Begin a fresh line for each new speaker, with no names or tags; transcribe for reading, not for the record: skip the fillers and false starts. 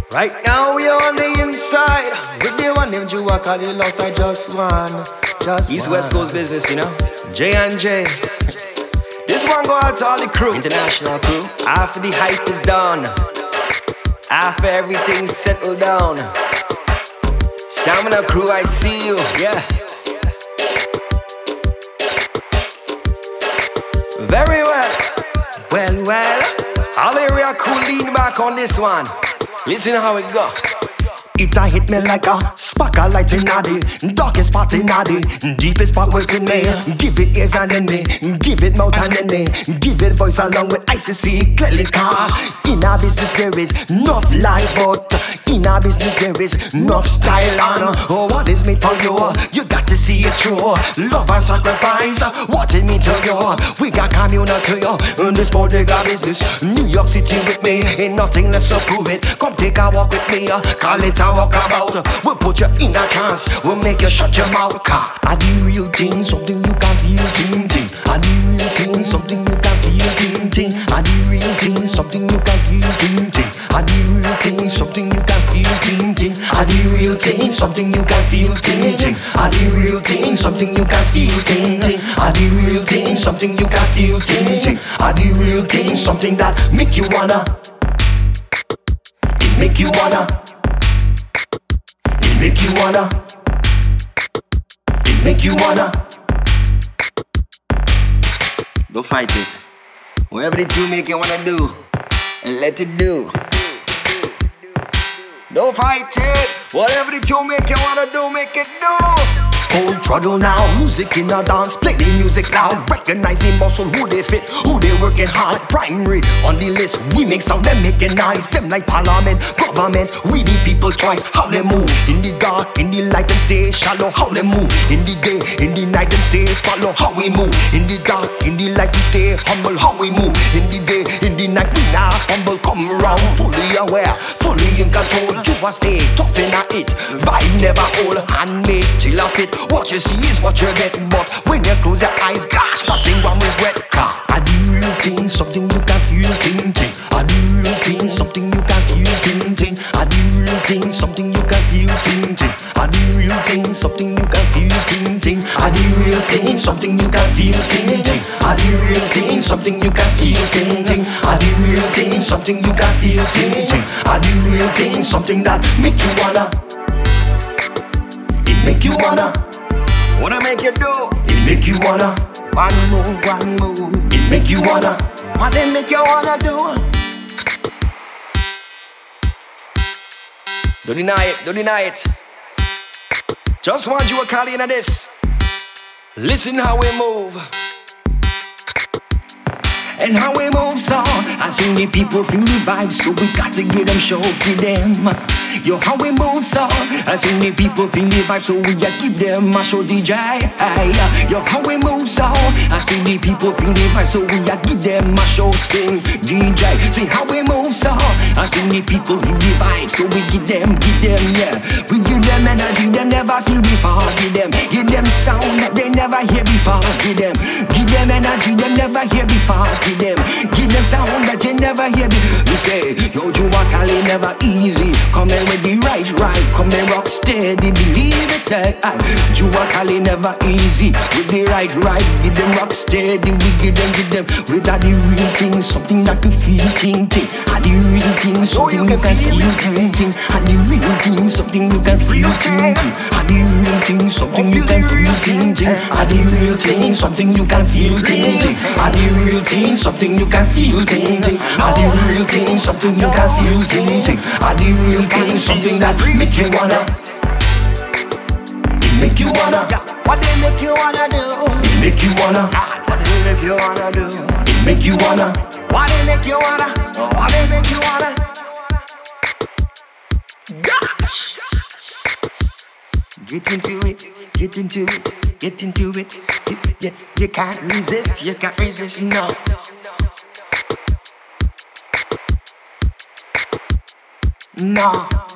Right now we on the inside with the one named you call the lost I just one. East West Coast business, you know. J and J. This one go out to all the crew, international crew. After the hype is done, after everything's settled down, Stamina crew, I see you, yeah. Very well, well. All area crew lean back on this one. Listen how it go.
It a hit me like a sparkle light in the darkest spot in the deepest part within me. Give it ears and then me, give it mouth and then me, give it voice along with ICC clearly car. In our business there is enough lies, but in our business there is enough style on. Oh, what is me for you? You got to see it through. Love and sacrifice, what it mean to you? We got community in this bodega business. New York City with me, ain't nothing less to prove it. Come take a walk with me, call it a walk about. We'll put you in a trance, we'll make you shut your mouth. Are the real thing, something you can feel, ting. Are the real thing, something you can feel, ting. Are the real thing, something you can feel, ting. Are the real thing, something you can feel, ting. Are the real thing, something you can feel, ting. Are the real thing, something you can feel, ting. Are the real thing, something you can feel, ting. Are the real thing, something that make you wanna, it make you wanna. Make you wanna, it make you wanna.
Don't fight it. Whatever the two make you wanna do, and let it do. Don't fight it. Whatever the two make you wanna do, make it do.
Full throttle now, music in a dance, play the music loud. Recognize the muscle, who they fit, who they working hard. Primary on the list, we make sound, them make it nice. Them like parliament, government, we the people's choice. How they move, in the dark, in the light, them stay shallow. How they move, in the day, in the night, them stay follow. How we move, in the dark, in the light, we stay humble. How we move, in the day, in the night, we not humble. Come around, fully aware, fully in control. You a stay tough in a it, vibe never hold. Handmade till I fit. What you see is what you get, but when you close your eyes, gosh, nothing wrong with wet car. Are the real thing, something you can feel, ting. Are the real thing, something you can feel, ting. Are the real thing, something you can feel, ting. Are the real thing, something you can feel, ting. Are the real thing, something you can feel, ting. Are the real thing, something you can feel, ting. Are the real thing, something you can feel, ting. Are the real thing, something that make you wanna, it make you wanna.
What I make you do?
It make you wanna.
One move.
It make you wanna.
What they make you wanna do? Don't deny it. Just want you a call in this. Listen how we move.
And how we move so I see the people feel the vibe, so we got to get them, show to them. Yo, how we move so I see the people feel the vibe, so we got to give them a show DJ. Yo, how we move so I see the people feel the vibe, so we got to give them a show sing DJ. See how we move so I see the people feel the vibe, so we give them, yeah. We give them energy, them never feel before. Give them sound that they never hear before. Give them energy, them never hear before. Give them sound that you never hear before. You say, yo, you are Cali, never easy. Come in with the right, come in rock steady, believe it. You are Cali, never easy. With the right, give them rock steady. We give them without the real thing, something that you feel, ting. Are the real thing, something you can feel, ting. Are the real thing, something you can feel, ting. Are the real thing, something you can feel, ting. Are the real thing, something you can feel, ting. Are the real thing, something you can feel, ting. Are the real thing, something you can feel, ting. Are the real thing, something that make you wanna, it make you wanna.
What they make you wanna do?
It make you wanna.
What they make you wanna do?
It make you wanna.
What they make you wanna? What they make you wanna? Gosh! Get into it. You can't resist, no. No.